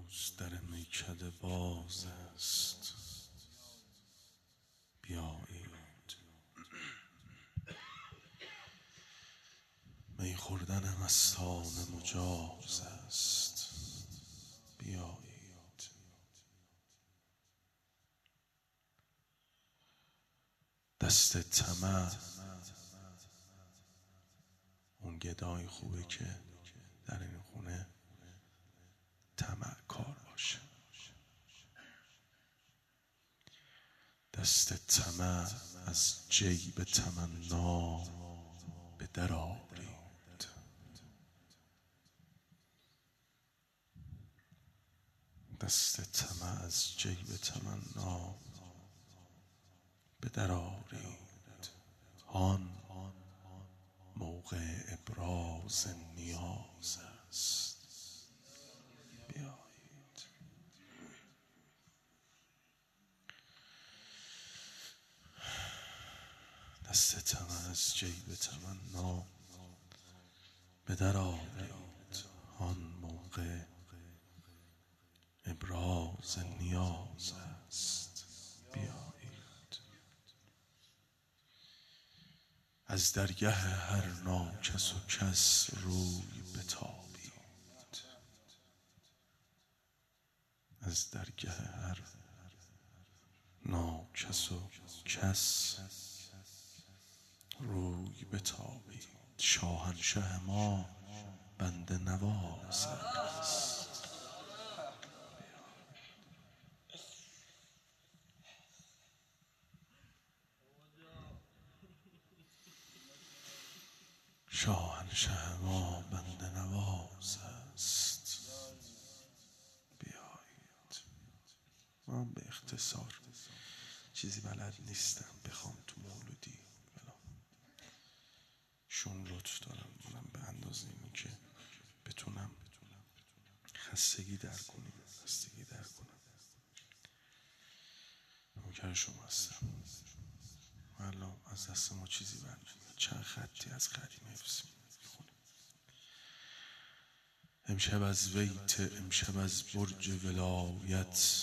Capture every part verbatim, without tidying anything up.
امروز در میکده باز است، بیایید. می خوردن مستانه مجاز است، بیایید. دست طمع اون گدای خوبه که در این خونه طمع کار باشه. دست طمع از جیب تمنا به در آرید. دست طمع از جیب تمنا به در آرید. آن موقع ابراز نیاز است، بیایید. دست طمع از جیب تمنا به در آرید. آن موقع ابراز نیاز است، بیایید. از درگه هر ناکس و کس روی بتابید. از درگه هر ناکس و کس روی بتابید. شاهنشه ما بنده نواز است. شاهنشه ما بنده نواز است، بیایید. من به اختصار چیزی بلد نیستم بخوام تو مولودی شون لطف دارم منم به اندازه اینی که بتونم خستگی در کنیم خستگی در کنم. نوکر شما هستم. والله از دست ما چیزی برنمیاد. چند خطی از قدیم حفظ میخونیم. امشب از ویت، امشب از برج ولایت،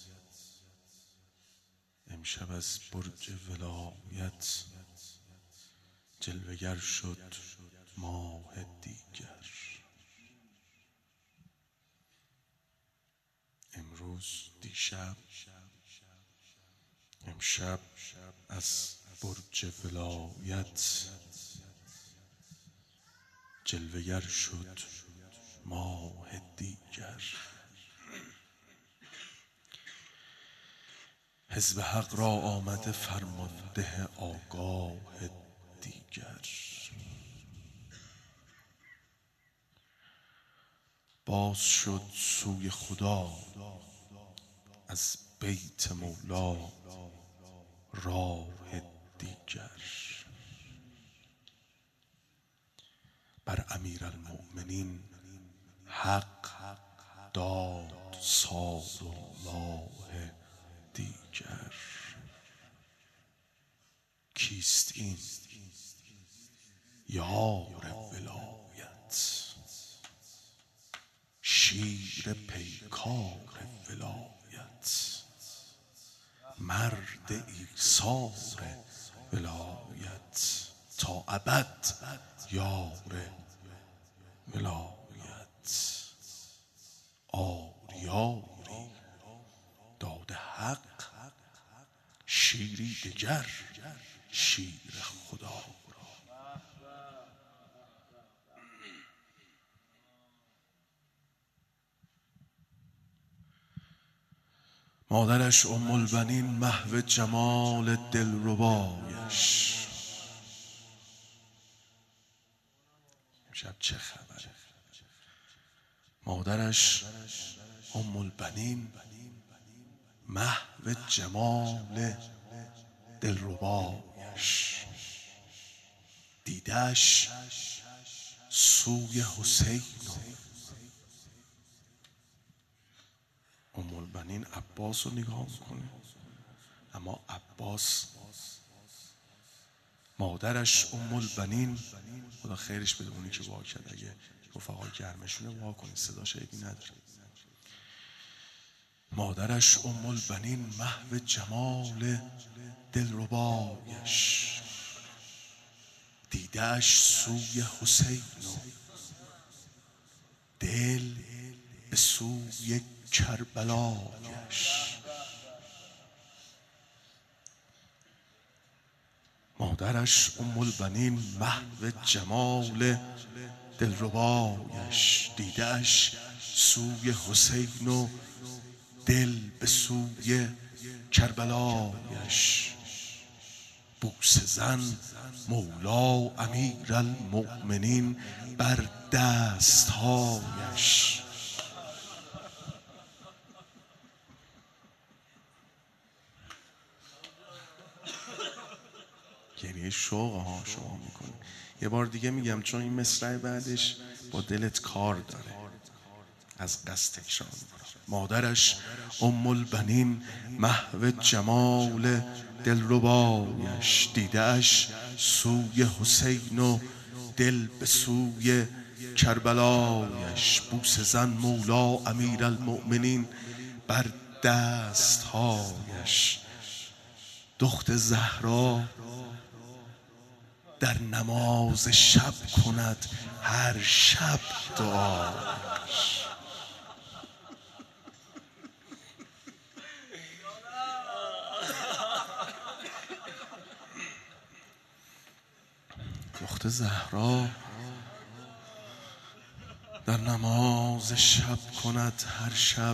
امشب از برج ولایت جلوگر شد ماه دیگر. امروز دیشب امشب از برج ولایت جلوگر شد ماه دیگر. حزب حق را آمده فرمانده آگاه دیگر. باز شد سوی خدا از بیت مولا راه دیگر. بر امیرالمؤمنین حق داد سال الله دیگر. کیست این یار ولایت، شیر پیکار ولایت، مرد ایثار ولایت، تا ابد یار ولایت. آریاری داده حق، شیری دگر شیر خدا را. مادرش ام البنین محو جمال دلربایش. امشب چه خبره؟ مادرش ام البنین محو جمال دلربایش. دیدش سوی حسین. ام البنین عباس رو نگاه میکنه، اما عباس مادرش ام البنین، خدا خیرش بده اونی که وا کرد، اگه رفقا گرمشونه وا کنید صداش عیبی نداره. مادرش ام البنین محو جمال دلربایش، دیده‌اش سوی حسین و دل به سوی کربلایش. مادرش ام البنین محو جمال دلربایش، دیده‌اش سوی حسین و دل به سوی کربلایش. بوسه زن مولا امیرالمؤمنین بر دستهایش. گریه شوق ها شما میکنه. یه بار دیگه میگم چون این مصرع بعدش با دلت کار داره، از قصد تکرار میکنم. مادرش ام البنین محو جمال دلربایش، دیده‌اش سوی حسین و دل به سوی کربلایش. بوسه زن مولا امیرالمؤمنین بر دستهایش. دخت زهرا در نماز شب کند هر شب دعایش. دخت زهرا در نماز شب کند هر شب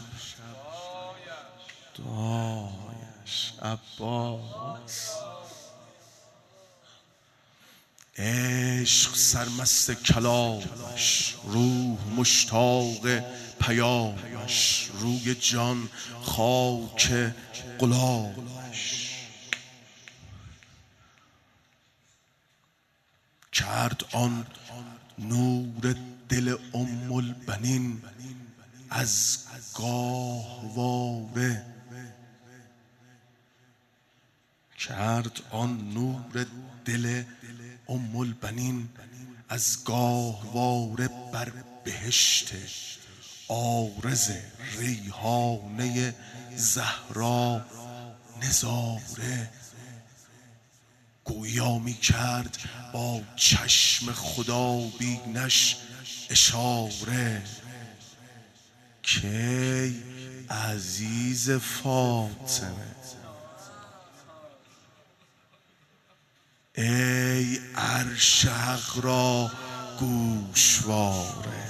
دعایش. عباس عشق سرمست کلامش، روح مشتاق پیامش، روی جان خاک غلامش. کرد آن نور دل ام البنین از گاهواره، کرد آن نور دل ام البنین از گاهواره بر بهشت عارض ریحانه زهرا نظاره. گویا می کرد با چشم خدا بینش اشاره، که عزیز فاطمه ای عرش حق را گوشواره،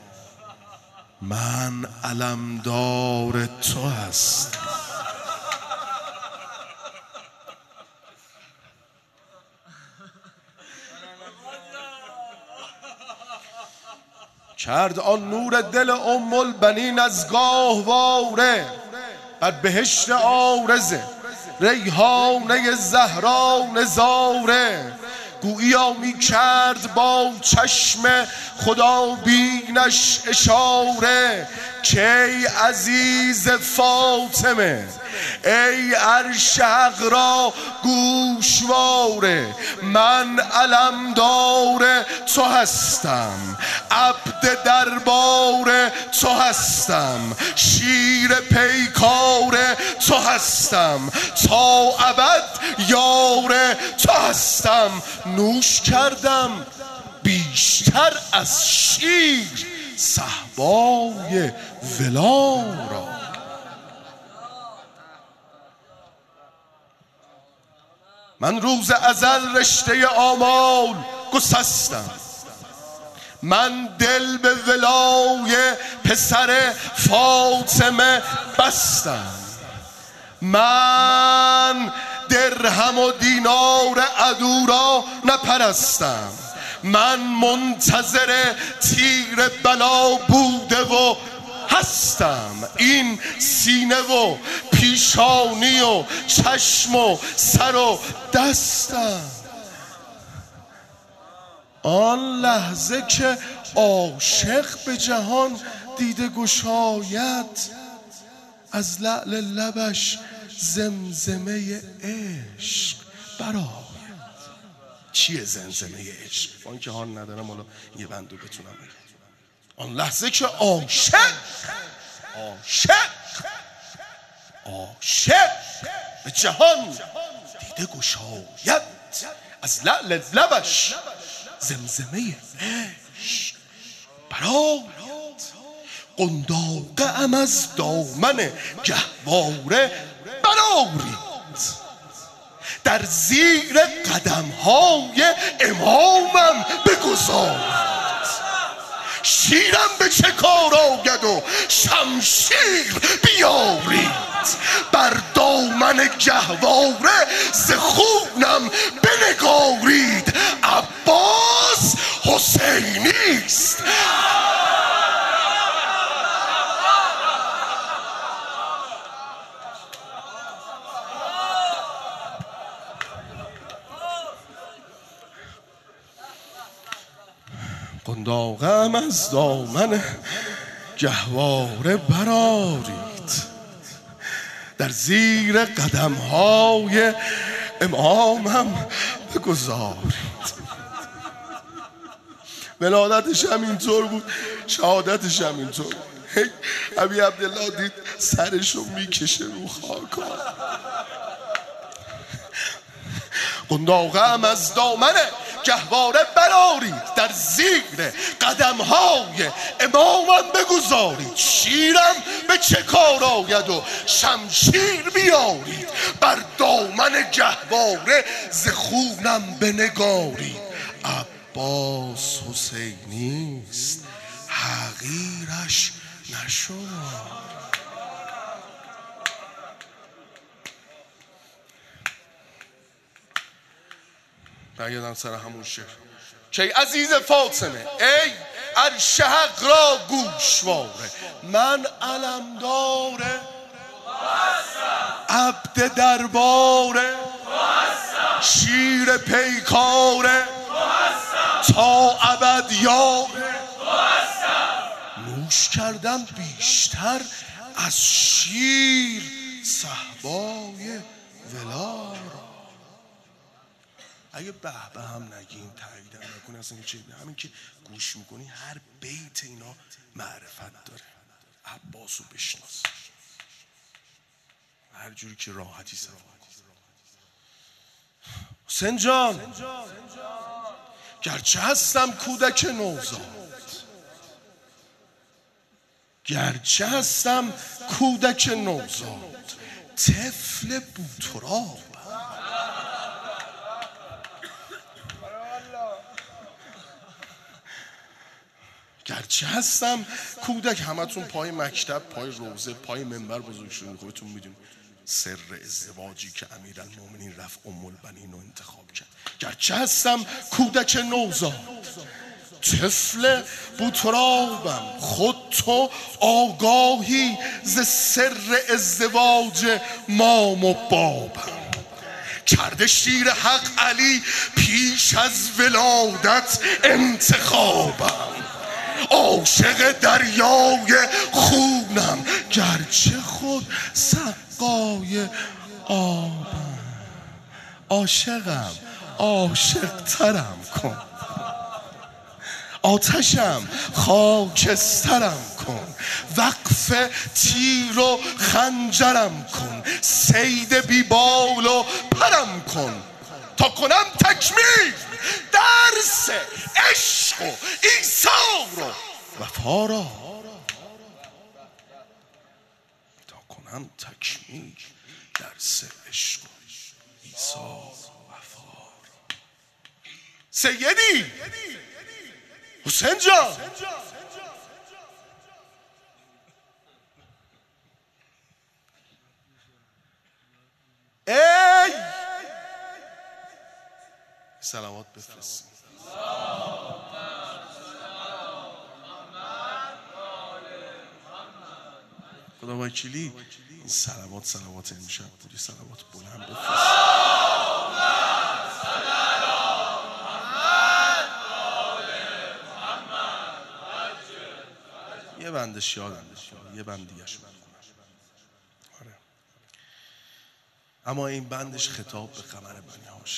من علمدار تو هستم. کرد آن نور دل ام البنین از گاهواره بر بهشت عارض ریحانه زهرا نظاره. گویا می کرد با چشم خدا بینش اشاره، که عزیز فاطمه ای عرش حق را گوشواره، من علمدار تو هستم، عبد دربار تو هستم، شیر پیکار تو هستم، تا ابد یار تو هستم. نوش کردم بیشتر از شیر صهبای ولا را. من روز ازل رشته آمال گسستم، من دل به ولای پسر فاطمه بستم، من درهم و دینار عدو را نپرستم، من منتظر تیر بلا بوده و هستم. این سینه و پیشانی و چشم و سر و دستم. آن لحظه که عاشق به جهان دیده گشاید، از لعل لبش زمزمه عشق برآید. چیه زمزمه عشق؟ آن که حال ندارم حالا یه بندو بتونم بگم. آن لحظه که عاشق عاشق عاشق به جهان دیده گشاید از لعل لبش زمزمه عشق برآید. قنداقه ام از دامن گهواره برآرید در زیر قدم های امامم بگذارید. شیرم به چه کار آید و شمشیر بیارید بر دامن گهواره ز خونم بنگارید. عباس حسینیست. قنداقم از دامن گهواره برآرید در زیر قدم های امامم بگذارید. ولادتش هم اینطور بود، شهادتش هم اینطور بود. ابی عبدالله دید سرشو میکشه رو خاکا. قنداقم از دامن گهواره برآرید در زیر قدم های امامم بگذارید. شیرم به چه کار آید و شمشیر بیارید بر دامن گهواره ز خونم بنگارید. عباس حسینیست حقیرش نشمار. برگردم سر همون شعر که عزیز فاطمه ای عرش حق را گوشواره من علمدار عبد درباره شیر پیکاره تا ابد یاره. نوش کردم بیشتر از شیر صهبای ولار. اگه به به هم نگین تایید هم نکنی اصلا چه همین که گوش میکنی هر بیت اینا معرفت داره. عباسو بشناس هر جوری که راحتی سفر کن. حسین جان گرچه هستم کودک نوزاد گرچه هستم کودک نوزاد طفل بوتراب گرچه هستم کودک. همتون پای مکتب پای روزه پای منبر بزرگ شدین، خودتون میدونید سر ازدواجی که امیرالمومنین رفت ام البنین رو انتخاب کرد. گرچه هستم کودک نوزاد طفل بوترابم خود تو آگاهی ز سر ازدواج مام و بابم. کرده شیر حق علی پیش از ولادت انتخابم. عاشق دریای خونم گرچه خود سقای آبم. عاشقم عاشق ترم کن آتشم خاکسترم کن. وقف تیر و خنجرم کن صید بیبال و پرم کن تا کنم تکمیل درس عشق و ایثار و وفا را. تا کنم تکمیل درس عشق و ایثار و وفا را. سیدی حسین جان ای سلامات بفرستیم. خدا وکیلی این سلامات سلامات امشب بودی سلامات بلند بفرستیم. یه بندش یادم یه بند دیگه شو آره. اما این بندش خطاب به قمر بنی هاشم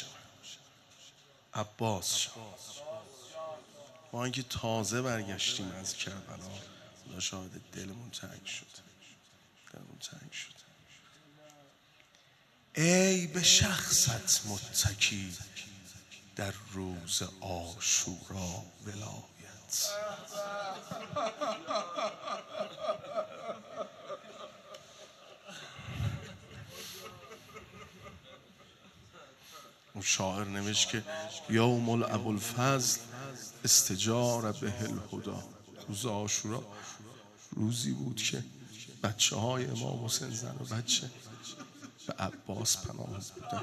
عباس شد. ما اینکه تازه برگشتیم از کربلا خدا شاهد دلمون تنگ شد دلمون تنگ شد. ای به شخصت متکی در روز عاشورا ولایت. اون شاعر نوشت که یوم الابوالفضل استجار به الهدا، روز عاشورا روزی بود که بچه های امام حسین زن و بچه به عباس پناه بودن.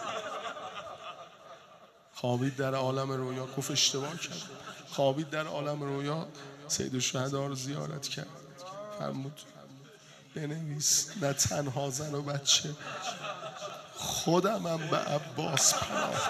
خوابید در عالم رویا، گفت اشتباه کرد، خوابید در عالم رویا سید الشهدا رو زیارت کرد، فرمود بنویس نه تنها زن و بچه، خودمم به عباس پناه.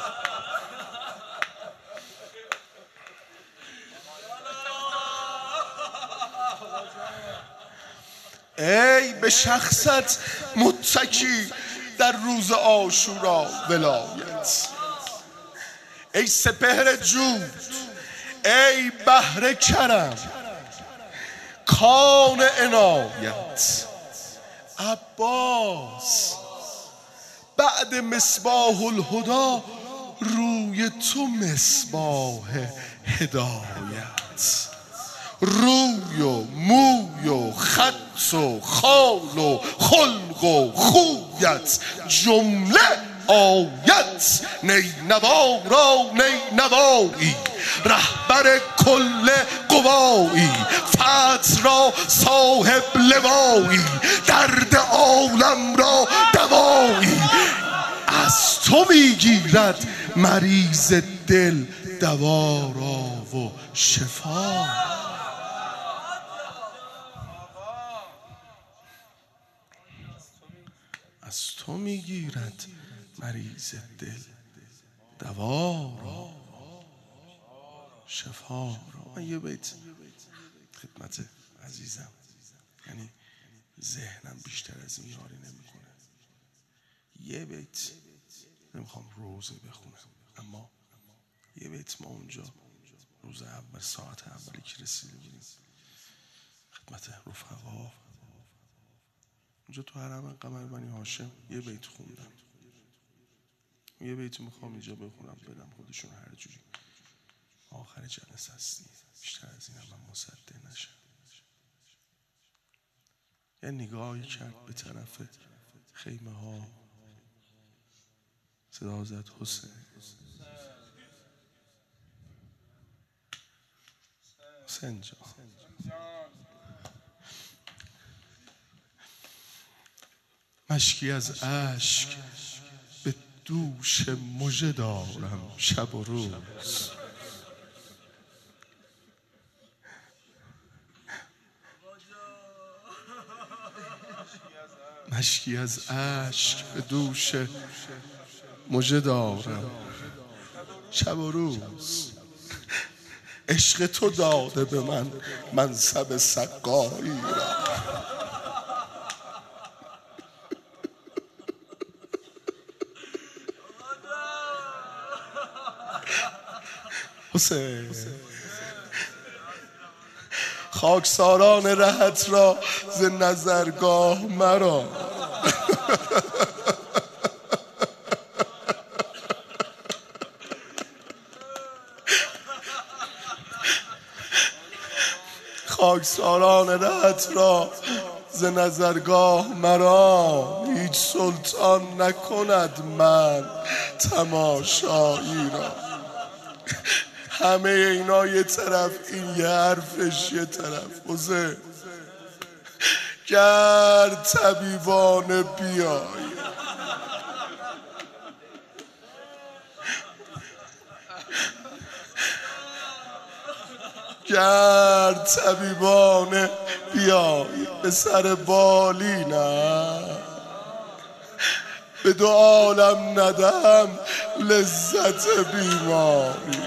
ای به شخصت متکی در روز عاشورا ولایت. ای سپهر جود، ای بحر کرم، کان عنایت. عباس بعد مصباح الهدا روی تو مصباح هدایت. روی و موی و خط و خال و خلق و خویت جمله آیت. نینوا را نینوایی، رهبر کل قوایی، فتح را صاحب لوایی، درد عالم را دوایی. از تو میگیرد مریض دل دوا را و شفا. از تو میگیرد مریض دل دوا را شفا را. من یه بیت خدمت عزیزم، یعنی ذهنم بیشتر از این یاری نمیکنه، یه بیت نمیخوام روزه بخونم، اما یه بیت ما اونجا روز اول ساعت اولی که رسیده بودیم خدمت رفقا، اونجا تو حرم قمر بنی هاشم یه بیت خوندم، یه بیت میخوام اینجا بخونم بدم خودشون هر جوری. آخر جلسه هستی، بیشتر از این هم من مصدق نشم. یه نگاهی کرد به طرف خیمه ها، صدا زد حسین. حسین جان مشکی از اشک به دوش مژه دارم شب و روز. مشکی از اشک به دوش مژه دارم شب و روز. عشق تو داده به من منصب سقایی را. حسین خاکساران رهت را ز نظرگاه مرا. خاکساران رهت را ز نظرگاه مرا. هیچ سلطان نکند من تماشایی را. همه اینا یه طرف، این یه حرفش یه طرف. حسین گر طبیبانه بیای، گر طبیبانه بیای به سر بالینم، به دو عالم ندهم لذت بیماری.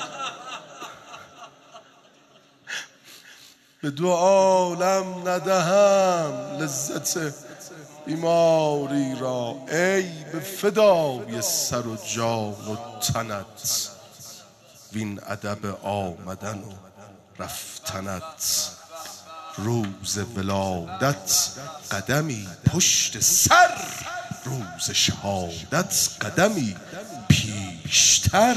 به دو عالم ندهم لذت بیماری را. ای به فدای سر و جان و تنت، وین ادب آمدن و رفتنت. روز ولادت قدمی پشت سر روز شهادت قدمی پیشتر.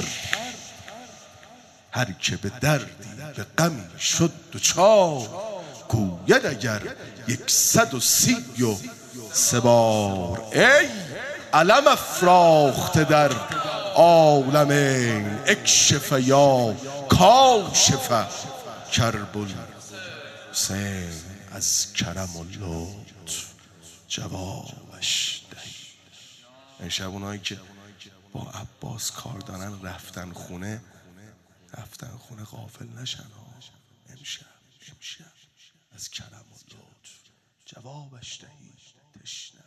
هر که به دردی به غمی شد دچار، گوید اگر یکصد و سی و سه بار. ای علم افراخته در عالمین، اکشف یا کاشف کرب الحسین. از کرم و لطف جوابش دهی. امشب اونایی که با عباس کار دارن رفتن خونه، رفتن خونه غافل نشن ها. امشب امشب از کرم و لطف جوابش دهی. تشنه